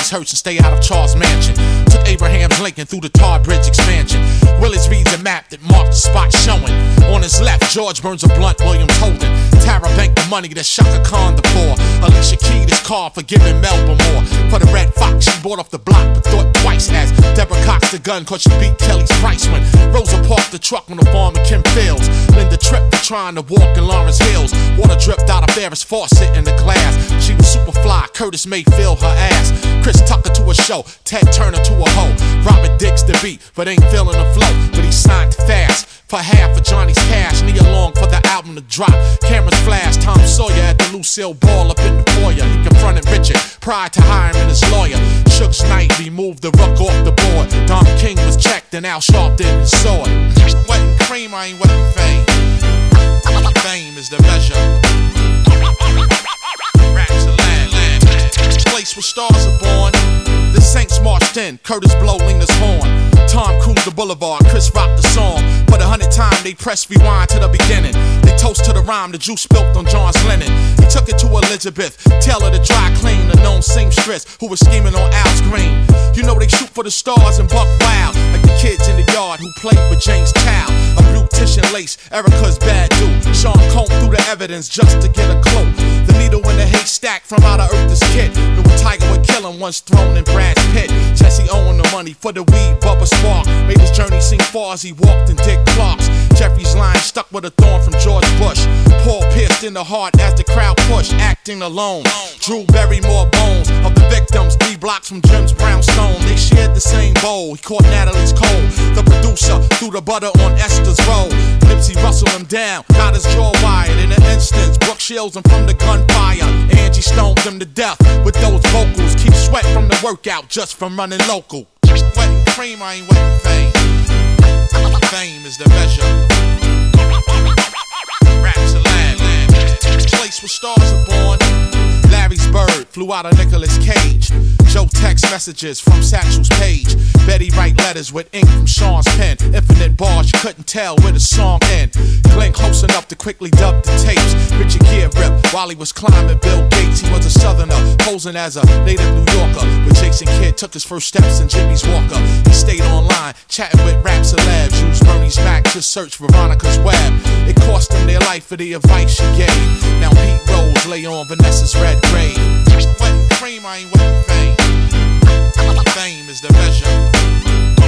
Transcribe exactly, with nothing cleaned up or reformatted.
Johnny's hurts and stay out of Charles Mansion. Took Abraham's Lincoln through the Tar Bridge expansion. Willis reads a map that marked the spot showing. On his left, George burns a blunt, Williams holding. Tara banked the money that Shaka Khan the poor. Alicia keyed his car for giving Melba more. For the Red Fox, she bought off the block but thought twice as Deborah cocked the gun cause she beat Kelly's price when Rosa parked the truck on the farm in Kim Fields. Linda tripped for trying to walk in Lawrence Hills. Water dripped out of Ferris faucet in the glass. She was super fly, Curtis Mayfield her ass. Chris Tucker to a show, Ted Turner to a hoe. Robert Dix the beat, but ain't feeling the flow. But he signed fast for half of Johnny's cash. Knee along for the album to drop. Cameras flash, Tom Sawyer at the Lucille Ball up in the foyer. He confronted Richard prior to hiring his lawyer. Suge Knight removed the rook off the board. Don King was checked and Al Sharpton his sword. Wet and cream, I ain't wet and fame. Fame is the measure. Raps are land, land, land. Place where stars are born. The Saints marched in, Curtis blow Lena's horn. Tom cruised the boulevard, Chris rocked the song. For the hundredth time they pressed rewind to the beginning. They toast to the rhyme the juice spilt on John's linen. He took it to Elizabeth, Taylor the dry clean, the known seamstress who was scheming on Al's green. You know they shoot for the stars and buck wild, like the kids in the yard who played with James Town. A blue tissue lace, Erica's bad dude. Sean combed through the evidence just to get a clue. The needle in the haystack from out of Earth is kid. Knew a tiger would kill him once thrown in Brad's pit. Jesse owing the money for the weed, Bubba Spark made his journey seem far as he walked in Dick Clark's. Jeffrey's line stuck with a thorn from George Bush. Paul pierced in the heart as the crowd pushed, acting alone. Drew buried more bones of the victims, three blocks from Jim's brownstone. They shared the same bowl. He caught Natalie's cold. The producer threw the butter on Esther's roll. Nipsey rustled him down, got his jaw wired. In an instant, Brooke shields him from the gunfire. Angie stoned him to death with those vocals. Keep sweat from the workout just from running local. Wet and cream, I ain't wet and fame. Fame is the measure. Raps are land, land. Place where stars are born. Larry's bird flew out of Nicolas Cage. Joe text messages from Satchel's page. Betty write letters with ink from Sean's pen. Infinite bars, you couldn't tell where the song end. Glenn close enough to quickly dub the tapes. Richard Gere ripped while he was climbing Bill Gates. He was a southerner, posing as a native New Yorker. When Jason Kidd took his first steps in Jimmy's Walker. He stayed online, chatting with raps and labs. Used Bernie's Mac to search Veronica's web. It cost him their life for the advice she gave. Now Pete Rose lay on Vanessa's red grave. Wet and cream, I ain't wet and fame. Fame is the measure.